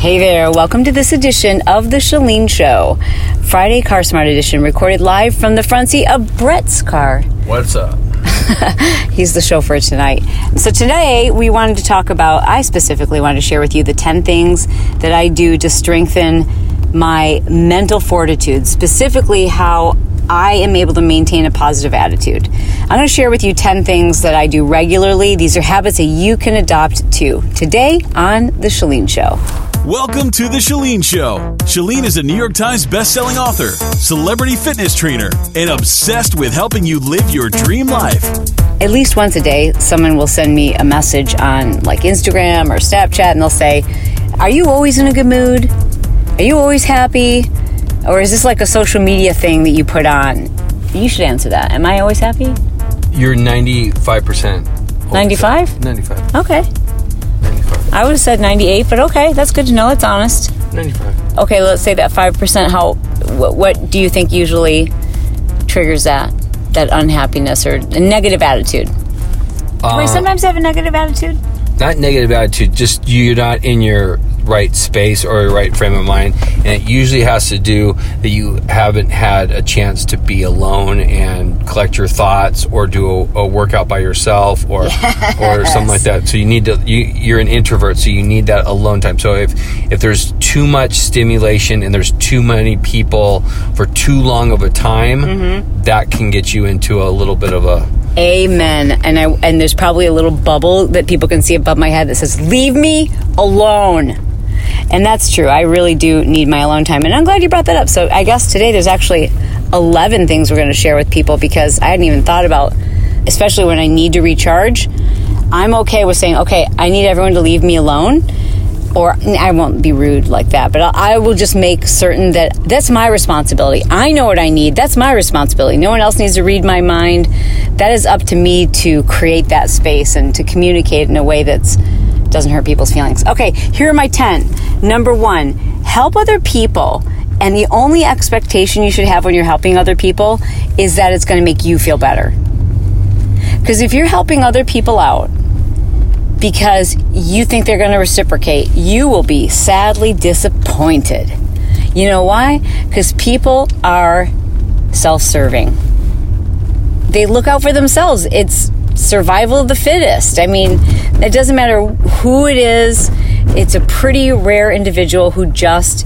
Hey there, welcome to this edition of The Chalene Show. Friday Car Smart Edition, recorded live from the front seat of Brett's car. What's up? He's the chauffeur tonight. So today I specifically wanted to share with you the 10 things that I do to strengthen my mental fortitude, specifically how I am able to maintain a positive attitude. I'm going to share with you 10 things that I do regularly. These are habits that you can adopt too. Today on The Chalene Show. Welcome to The Chalene Show. Chalene is a New York Times bestselling author, celebrity fitness trainer, and obsessed with helping you live your dream life. At least once a day, someone will send me a message on like Instagram or Snapchat, and they'll say, "Are you always in a good mood? Are you always happy? Or is this like a social media thing that you put on?" You should answer that. Am I always happy? You're 95%. 95? 95. Okay. 95. I would have said 98, but okay, that's good to know. It's honest. 95. Okay, let's say that 5%. What do you think usually triggers that unhappiness or a negative attitude? Do we sometimes have a negative attitude? Not negative attitude, just you're not in your right space or your right frame of mind, and it usually has to do that you haven't had a chance to be alone and collect your thoughts or do a workout by yourself or something like that. So you're an introvert, so you need that alone time. So if there's too much stimulation and there's too many people for too long of a time, that can get you into a little bit of a... Amen. And there's probably a little bubble that people can see above my head that says, "Leave me alone." And that's true. I really do need my alone time. And I'm glad you brought that up. So I guess today there's actually 11 things we're going to share with people because I hadn't even thought about, especially when I need to recharge. I'm okay with saying, okay, I need everyone to leave me alone. Or I won't be rude like that, but I will just make certain that that's my responsibility. I know what I need. That's my responsibility. No one else needs to read my mind. That is up to me to create that space and to communicate in a way that doesn't hurt people's feelings. Okay, here are my 10. Number 1, help other people. And the only expectation you should have when you're helping other people is that it's going to make you feel better. Because if you're helping other people out, because you think they're going to reciprocate, you will be sadly disappointed. You know why? Because people are self-serving. They look out for themselves. It's survival of the fittest. I mean, it doesn't matter who it is. It's a pretty rare individual who just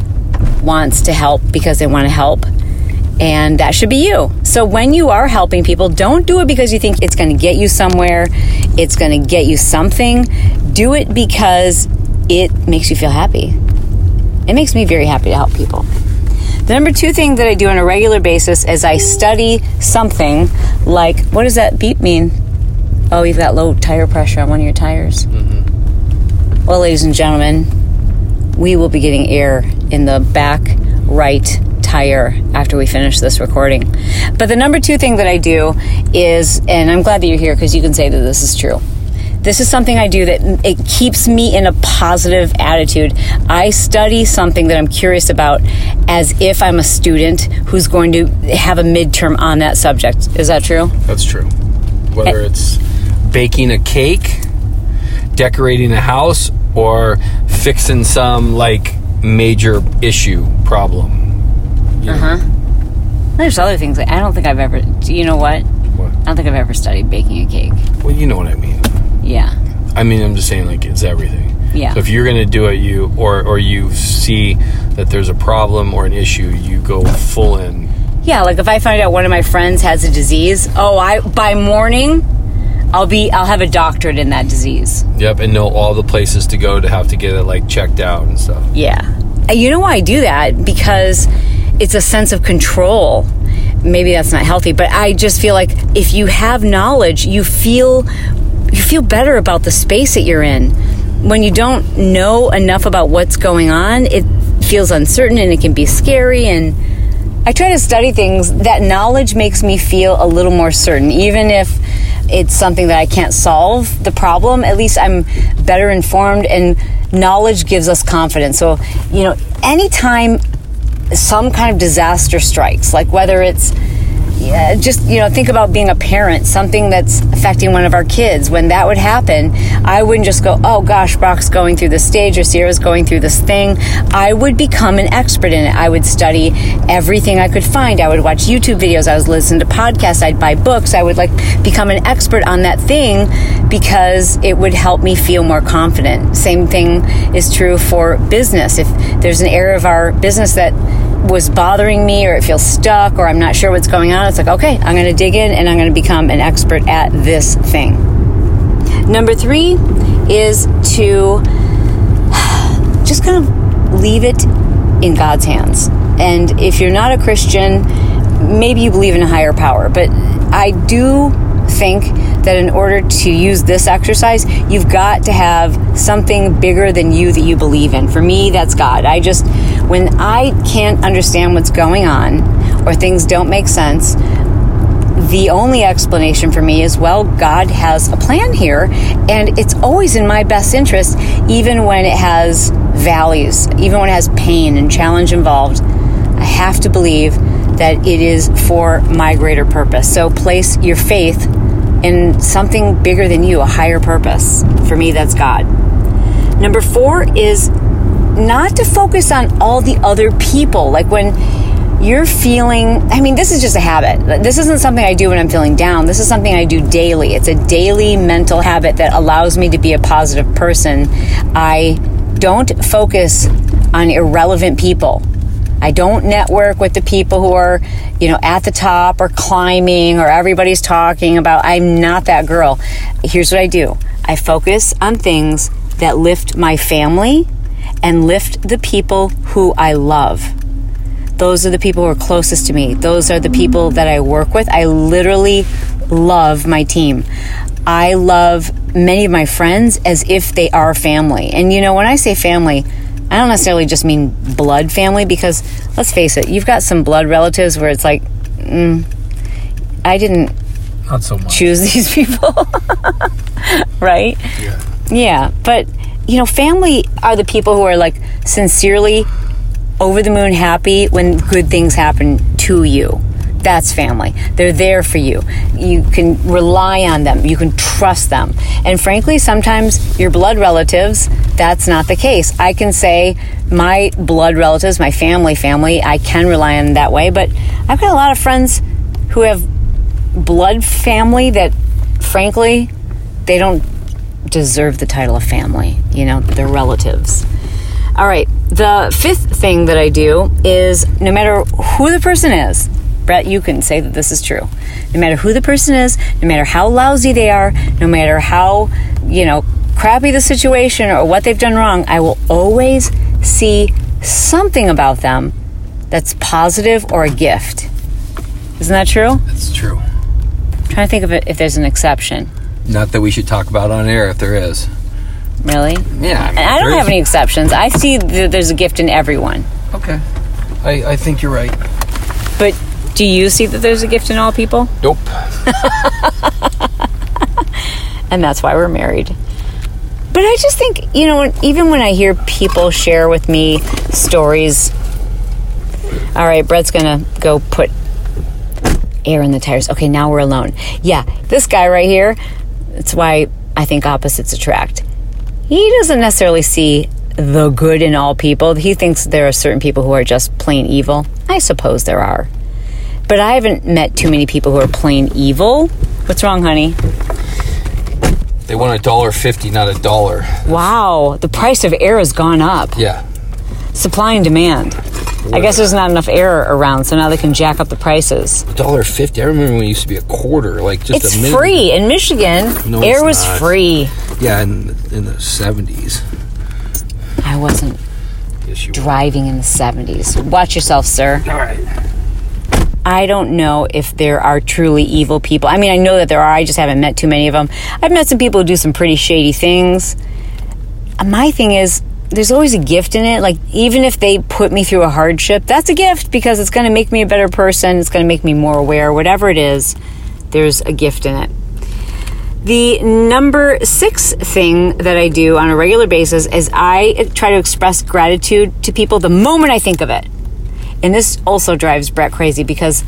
wants to help because they want to help. And that should be you. So when you are helping people, don't do it because you think it's going to get you somewhere. It's going to get you something. Do it because it makes you feel happy. It makes me very happy to help people. The number 2 thing that I do on a regular basis is I study something like, what does that beep mean? Oh, you've got low tire pressure on one of your tires. Mm-hmm. Well, ladies and gentlemen, we will be getting air in the back right tire after we finish this recording. But the number 2 thing that I do is, and I'm glad that you're here because you can say that this is true. This is something I do that it keeps me in a positive attitude. I study something that I'm curious about as if I'm a student who's going to have a midterm on that subject. Is that true? That's true. Whether it's baking a cake, decorating a house, or fixing some major issue problem. There's other things. I don't think I've ever... You know what? What? I don't think I've ever studied baking a cake. Well, you know what I mean. Yeah. I mean, I'm just saying, it's everything. Yeah. So if you're going to do it, or you see that there's a problem or an issue, you go full in. Yeah, like if I find out one of my friends has a disease, by morning, I'll have a doctorate in that disease. Yep, and know all the places to go to have to get it checked out and stuff. Yeah. You know why I do that? Because it's a sense of control. Maybe that's not healthy, but I just feel like if you have knowledge, you feel better about the space that you're in. When you don't know enough about what's going on, it feels uncertain and it can be scary. And I try to study things. That knowledge makes me feel a little more certain, even if it's something that I can't solve the problem. At least I'm better informed, and knowledge gives us confidence. So, anytime some kind of disaster strikes, like whether it's just, think about being a parent, something that's affecting one of our kids. When that would happen, I wouldn't just go, oh gosh, Brock's going through this stage or Sierra's going through this thing. I would become an expert in it. I would study everything I could find. I would watch YouTube videos. I would listen to podcasts. I'd buy books. I would become an expert on that thing because it would help me feel more confident. Same thing is true for business. If there's an area of our business that was bothering me, or it feels stuck, or I'm not sure what's going on, it's like, okay, I'm going to dig in and I'm going to become an expert at this thing. Number 3 is to just kind of leave it in God's hands. And if you're not a Christian, maybe you believe in a higher power, but I do think that in order to use this exercise, you've got to have something bigger than you that you believe in. For me, that's God. When I can't understand what's going on or things don't make sense, the only explanation for me is, well, God has a plan here, and it's always in my best interest, even when it has valleys, even when it has pain and challenge involved. I have to believe that it is for my greater purpose. So place your faith in something bigger than you, a higher purpose. For me, that's God. Number 4 is not to focus on all the other people. Like when you're feeling, this is just a habit. This isn't something I do when I'm feeling down. This is something I do daily. It's a daily mental habit that allows me to be a positive person. I don't focus on irrelevant people. I don't network with the people who are, at the top or climbing or everybody's talking about. I'm not that girl. Here's what I do. I focus on things that lift my family and lift the people who I love. Those are the people who are closest to me. Those are the people that I work with. I literally love my team. I love many of my friends as if they are family. And when I say family, I don't necessarily just mean blood family, because let's face it, you've got some blood relatives where it's like, I didn't not so much choose these people, right? Yeah. But, family are the people who are like sincerely over the moon happy when good things happen to you. That's family. They're there for you. You can rely on them. You can trust them. And frankly, sometimes your blood relatives, that's not the case. I can say my blood relatives, my family, I can rely on that way. But I've got a lot of friends who have blood family that, frankly, they don't deserve the title of family. They're relatives. All right. The 5th thing that I do is, no matter who the person is, Brett, you can say that this is true. No matter who the person is, no matter how lousy they are, no matter how, crappy the situation or what they've done wrong, I will always see something about them that's positive or a gift. Isn't that true? That's true. I'm trying to think of it if there's an exception. Not that we should talk about on air if there is. Really? Yeah. I don't have any exceptions. I see that there's a gift in everyone. Okay. I think you're right. But do you see that there's a gift in all people? Nope. And that's why we're married. But I just think, even when I hear people share with me stories. All right, Brett's going to go put air in the tires. Okay, now we're alone. Yeah, this guy right here, that's why I think opposites attract. He doesn't necessarily see the good in all people. He thinks there are certain people who are just plain evil. I suppose there are. But I haven't met too many people who are plain evil. What's wrong, honey? They want $1.50, not $1. Wow, the price of air has gone up. Yeah. Supply and demand. I guess there's not enough air around, so now they can jack up the prices. $1.50. I remember when it used to be $0.25, like just it's a minute. It's free in Michigan. No, air was not. free. Yeah, in the 70s. I wasn't driving in the 70s. Watch yourself, sir. All right. I don't know if there are truly evil people. I know that there are. I just haven't met too many of them. I've met some people who do some pretty shady things. My thing is, there's always a gift in it. Like, even if they put me through a hardship, that's a gift because it's going to make me a better person. It's going to make me more aware. Whatever it is, there's a gift in it. The number 6 thing that I do on a regular basis is I try to express gratitude to people the moment I think of it. And this also drives Brett crazy because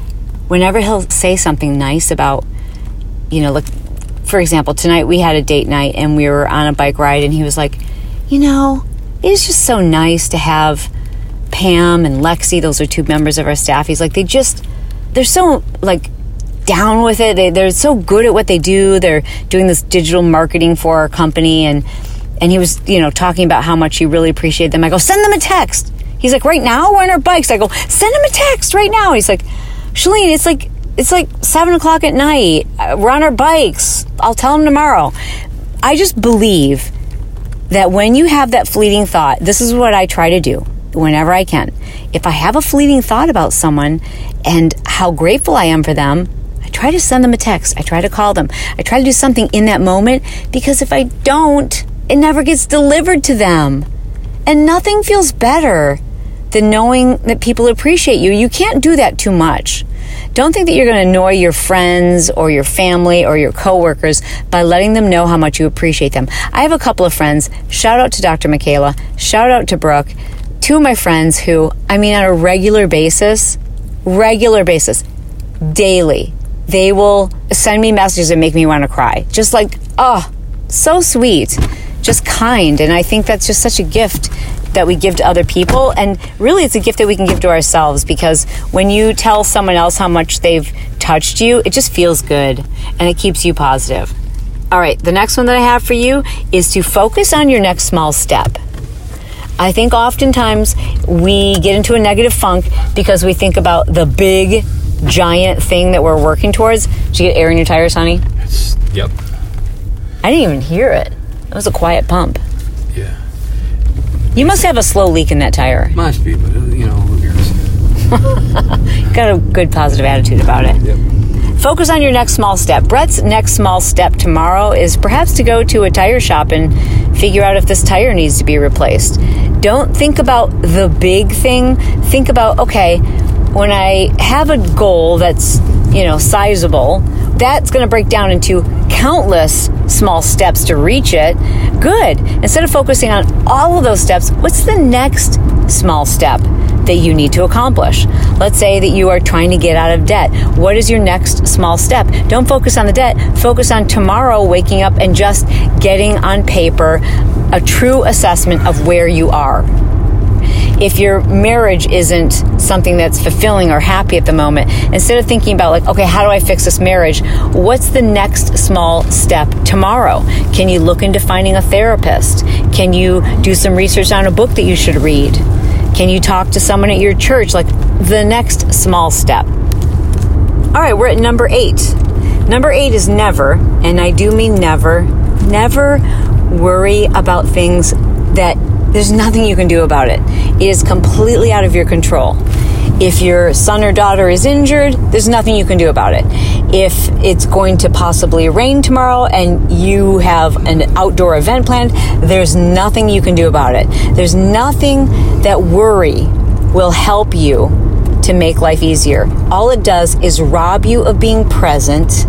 whenever he'll say something nice about, like, for example, tonight we had a date night and we were on a bike ride, and he was like, it is just so nice to have Pam and Lexi. Those are 2 members of our staff. He's like, they're so, like, down with it. They're so good at what they do. They're doing this digital marketing for our company. And he was, talking about how much he really appreciated them. I go, send them a text. He's like, right now? We're on our bikes. I go, send them a text right now. He's like, Chalene, it's like 7:00 at night. We're on our bikes. I'll tell him tomorrow. I just believe that when you have that fleeting thought, this is what I try to do whenever I can. If I have a fleeting thought about someone and how grateful I am for them, I try to send them a text. I try to call them. I try to do something in that moment, because if I don't, it never gets delivered to them. And nothing feels better than knowing that people appreciate you. You can't do that too much. Don't think that you're going to annoy your friends or your family or your coworkers by letting them know how much you appreciate them. I have a couple of friends. Shout out to Dr. Michaela. Shout out to Brooke. 2 of my friends who, on a regular basis, daily, they will send me messages that make me want to cry. Just like, so sweet, just kind. And I think that's just such a gift that we give to other people. And really, it's a gift that we can give to ourselves, because when you tell someone else how much they've touched you, it just feels good and it keeps you positive. All right, the next one that I have for you is to focus on your next small step. I think oftentimes we get into a negative funk because we think about the big, giant thing that we're working towards. Did you get air in your tires, honey? Yep. I didn't even hear it. It was a quiet pump. Yeah. You must have a slow leak in that tire. Must be, but who cares? Got a good positive attitude about it. Yep. Focus on your next small step. Brett's next small step tomorrow is perhaps to go to a tire shop and figure out if this tire needs to be replaced. Don't think about the big thing. Think about, okay, when I have a goal that's, sizable, that's going to break down into countless small steps to reach it. Good. Instead of focusing on all of those steps, what's the next small step that you need to accomplish? Let's say that you are trying to get out of debt. What is your next small step? Don't focus on the debt. Focus on tomorrow waking up and just getting on paper a true assessment of where you are. If your marriage isn't something that's fulfilling or happy at the moment, instead of thinking about okay, how do I fix this marriage? What's the next small step tomorrow? Can you look into finding a therapist? Can you do some research on a book that you should read? Can you talk to someone at your church? The next small step. All right, we're at number 8. Number 8 is never, and I do mean never worry about things that there's nothing you can do about it. It is completely out of your control. If your son or daughter is injured, there's nothing you can do about it. If it's going to possibly rain tomorrow and you have an outdoor event planned, there's nothing you can do about it. There's nothing that worry will help you to make life easier. All it does is rob you of being present,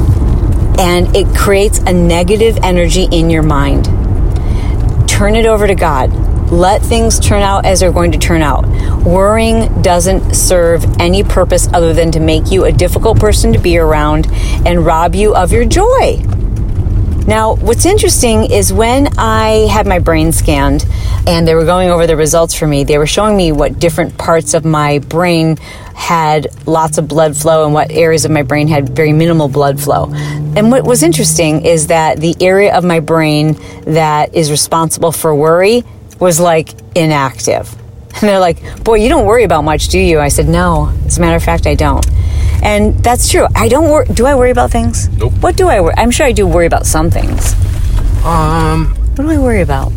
and it creates a negative energy in your mind. Turn it over to God. Let things turn out as they're going to turn out. Worrying doesn't serve any purpose other than to make you a difficult person to be around and rob you of your joy. Now, what's interesting is when I had my brain scanned and they were going over the results for me, they were showing me what different parts of my brain had lots of blood flow and what areas of my brain had very minimal blood flow. And what was interesting is that the area of my brain that is responsible for worry was inactive. And they're like, boy, you don't worry about much, do you? I said, no, as a matter of fact, I don't. And that's true. I don't worry. Do I worry about things? Nope. What do I worry? I'm sure I do worry about some things. What do I worry about?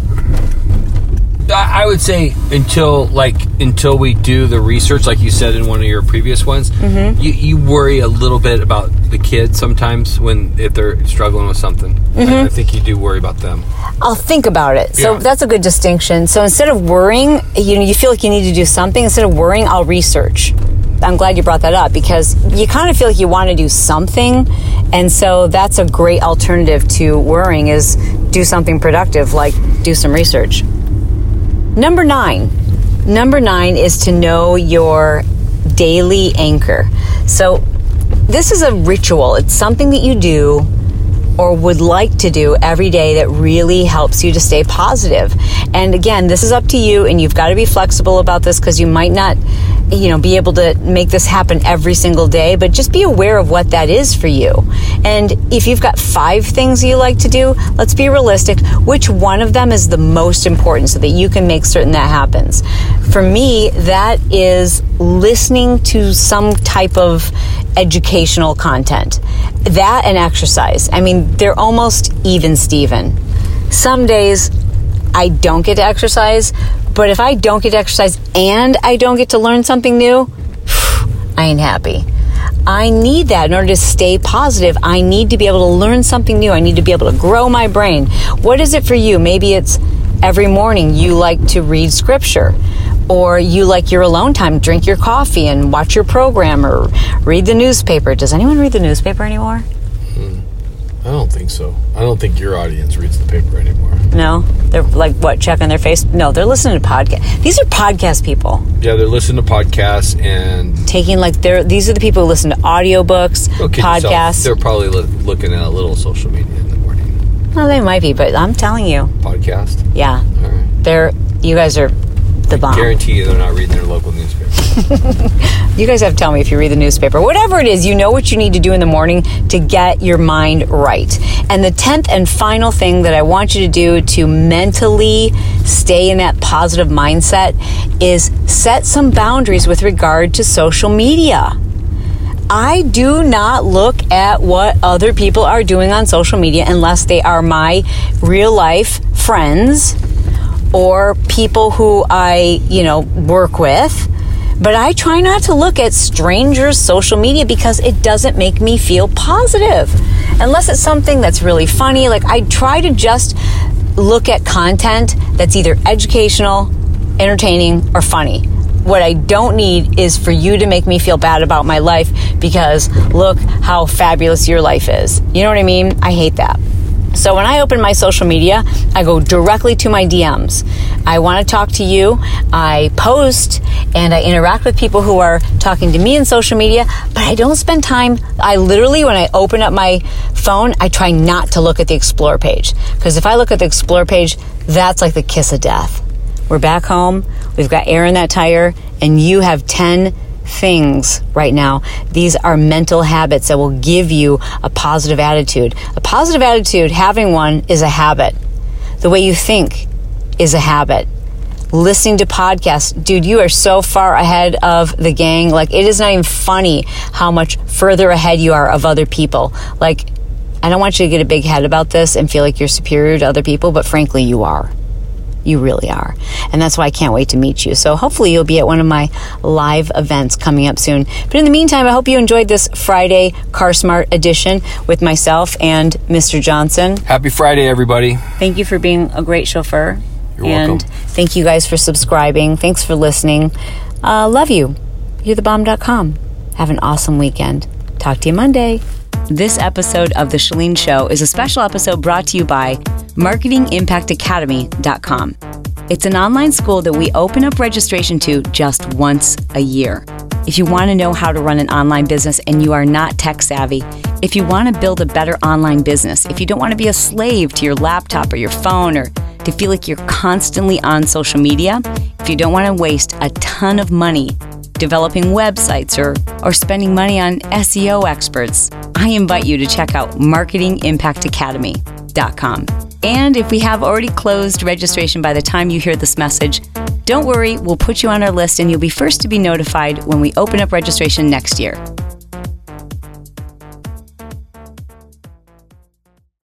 I would say until we do the research, like you said in one of your previous ones, you worry a little bit about the kids sometimes if they're struggling with something. I think you do worry about them. I'll think about it. So that's a good distinction. So instead of worrying, you feel like you need to do something. Instead of worrying, I'll research. I'm glad you brought that up because you kind of feel like you want to do something. And so that's a great alternative to worrying is do something productive, like do some research. Number 9 is to know your daily anchor. So this is a ritual. It's something that you do or would like to do every day that really helps you to stay positive. And again, this is up to you, and you've got to be flexible about this because you might not, be able to make this happen every single day, but just be aware of what that is for you. And if you've got 5 things you like to do, let's be realistic. Which one of them is the most important so that you can make certain that happens? For me, that is listening to some type of educational content. That and exercise. I mean, they're almost even, Steven. Some days I don't get to exercise, but if I don't get to exercise and I don't get to learn something new, I ain't happy. I need that in order to stay positive. I need to be able to learn something new. I need to be able to grow my brain. What is it for you? Maybe it's every morning you like to read scripture, or you like your alone time, drink your coffee and watch your program or read the newspaper. Does anyone read the newspaper anymore? I don't think so. I don't think your audience reads the paper anymore. No? They're like, what, checking their face? No, they're listening to podcasts. These are podcast people. Yeah, they're listening to podcasts and... these are the people who listen to audiobooks, podcasts. They're probably looking at a little social media in the morning. Well, they might be, but I'm telling you. Podcast? Yeah. All right. You guys are the bomb. I guarantee you they're not reading their local newspaper. You guys have to tell me if you read the newspaper. Whatever it is, you know what you need to do in the morning to get your mind right. And the 10th and final thing that I want you to do to mentally stay in that positive mindset is set some boundaries with regard to social media. I do not look at what other people are doing on social media unless they are my real life friends or people who I, work with. But I try not to look at strangers' social media because it doesn't make me feel positive. Unless it's something that's really funny. Like, I try to just look at content that's either educational, entertaining, or funny. What I don't need is for you to make me feel bad about my life because look how fabulous your life is. You know what I mean? I hate that. So when I open my social media, I go directly to my DMs. I want to talk to you. I post and I interact with people who are talking to me in social media, but I don't spend time. I literally, when I open up my phone, I try not to look at the Explore page. Because if I look at the Explore page, that's like the kiss of death. We're back home. We've got air in that tire, and you have 10 things right now. These are mental habits that will give you a positive attitude. A positive attitude, having one, is a habit. The way you think is a habit. Listening to podcasts, dude, you are so far ahead of the gang. Like, it is not even funny how much further ahead you are of other people. Like, I don't want you to get a big head about this and feel like you're superior to other people, but frankly, you are. You really are. And that's why I can't wait to meet you. So hopefully you'll be at one of my live events coming up soon. But in the meantime, I hope you enjoyed this Friday Car Smart edition with myself and Mr. Johnson. Happy Friday, everybody. Thank you for being a great chauffeur. You're welcome. And thank you guys for subscribing. Thanks for listening. Love you. YourTheBomb.com. Have an awesome weekend. Talk to you Monday. This episode of The Chalene Show is a special episode brought to you by MarketingImpactAcademy.com. It's an online school that we open up registration to just once a year. If you want to know how to run an online business and you are not tech savvy, if you want to build a better online business, if you don't want to be a slave to your laptop or your phone or to feel like you're constantly on social media, if you don't want to waste a ton of money developing websites or spending money on SEO experts, I invite you to check out MarketingImpactAcademy.com. And if we have already closed registration by the time you hear this message, don't worry, we'll put you on our list and you'll be first to be notified when we open up registration next year.